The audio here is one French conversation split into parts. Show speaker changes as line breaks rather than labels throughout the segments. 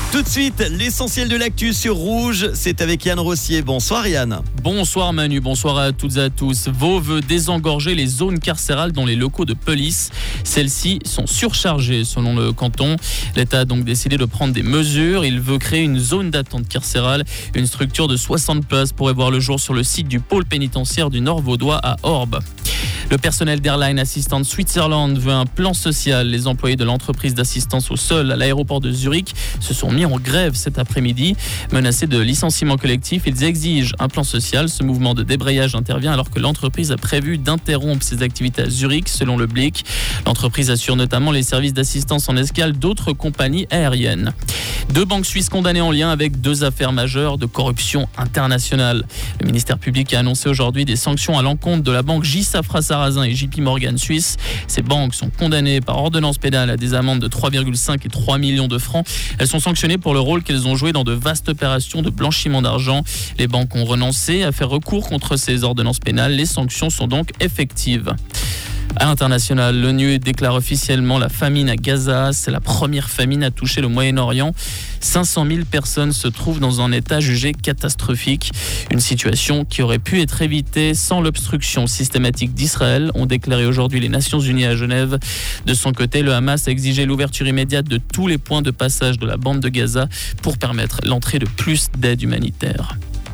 Tout de suite, l'essentiel de l'actu sur Rouge, c'est avec Yann Rossier. Bonsoir Yann.
Bonsoir Manu, bonsoir à toutes et à tous. Vaud veut désengorger les zones carcérales dans les locaux de police. Celles-ci sont surchargées selon le canton. L'État a donc décidé de prendre des mesures. Il veut créer une zone d'attente carcérale. Une structure de 60 places pourrait voir le jour sur le site du pôle pénitentiaire du Nord vaudois à Orbe. Le personnel d'Airline Assistance Switzerland veut un plan social. Les employés de l'entreprise d'assistance au sol à l'aéroport de Zurich se sont mis en grève cet après-midi. Menacés de licenciement collectif, ils exigent un plan social. Ce mouvement de débrayage intervient alors que l'entreprise a prévu d'interrompre ses activités à Zurich, selon le Blick. L'entreprise assure notamment les services d'assistance en escale d'autres compagnies aériennes. 2 banques suisses condamnées en lien avec 2 affaires majeures de corruption internationale. Le ministère public a annoncé aujourd'hui des sanctions à l'encontre de la banque J. Safra Sarrazin et JP Morgan Suisse. Ces banques sont condamnées par ordonnance pénale à des amendes de 3,5 et 3 millions de francs. Elles sont sanctionnées pour le rôle qu'elles ont joué dans de vastes opérations de blanchiment d'argent. Les banques ont renoncé à faire recours contre ces ordonnances pénales. Les sanctions sont donc effectives. À l'international, l'ONU déclare officiellement la famine à Gaza. C'est la première famine à toucher le Moyen-Orient. 500 000 personnes se trouvent dans un état jugé catastrophique. Une situation qui aurait pu être évitée sans l'obstruction systématique d'Israël, ont déclaré aujourd'hui les Nations Unies à Genève. De son côté, le Hamas a exigé l'ouverture immédiate de tous les points de passage de la bande de Gaza pour permettre l'entrée de plus d'aide humanitaire.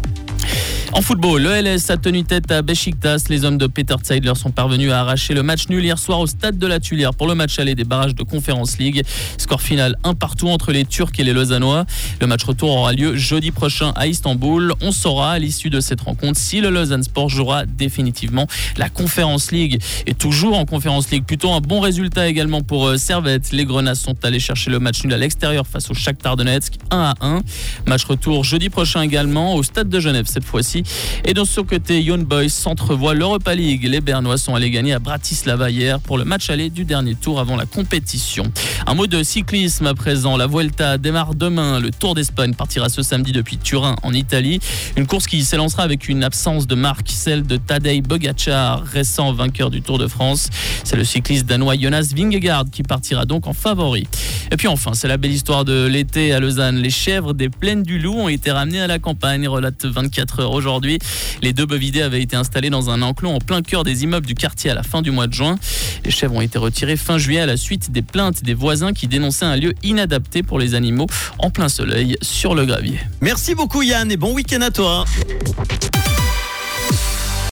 En football, le LS a tenu tête à Beşiktaş. Les hommes de Peter Zeidler sont parvenus à arracher le match nul hier soir au stade de la Tuilière pour le match aller des barrages de Conference League. Score final 1-1 entre les Turcs et les Lausannois. Le match retour aura lieu jeudi prochain à Istanbul. On saura à l'issue de cette rencontre si le Lausanne Sport jouera définitivement la Conference League. Et toujours en Conference League, plutôt un bon résultat également pour Servette. Les Grenats sont allés chercher le match nul à l'extérieur face au Shakhtar Donetsk 1-1. Match retour jeudi prochain également au stade de Genève cette fois-ci. Et de son côté, Young Boys s'entrevoit l'Europa League. Les Bernois sont allés gagner à Bratislava hier pour le match aller du dernier tour avant la compétition. Un mot de cyclisme à présent. La Vuelta démarre demain. Le Tour d'Espagne partira ce samedi depuis Turin en Italie. Une course qui s'élancera avec une absence de marque, celle de Tadej Pogačar, récent vainqueur du Tour de France. C'est le cycliste danois Jonas Vingegaard qui partira donc en favori. Et puis enfin, c'est la belle histoire de l'été à Lausanne. Les chèvres des plaines du Loup ont été ramenées à la campagne, relate 24 heures aujourd'hui. Les 2 bovidés avaient été installés dans un enclos en plein cœur des immeubles du quartier à la fin du mois de juin. Les chèvres ont été retirées fin juillet à la suite des plaintes des voisins qui dénonçaient un lieu inadapté pour les animaux en plein soleil sur le gravier.
Merci beaucoup Yann et bon week-end à toi.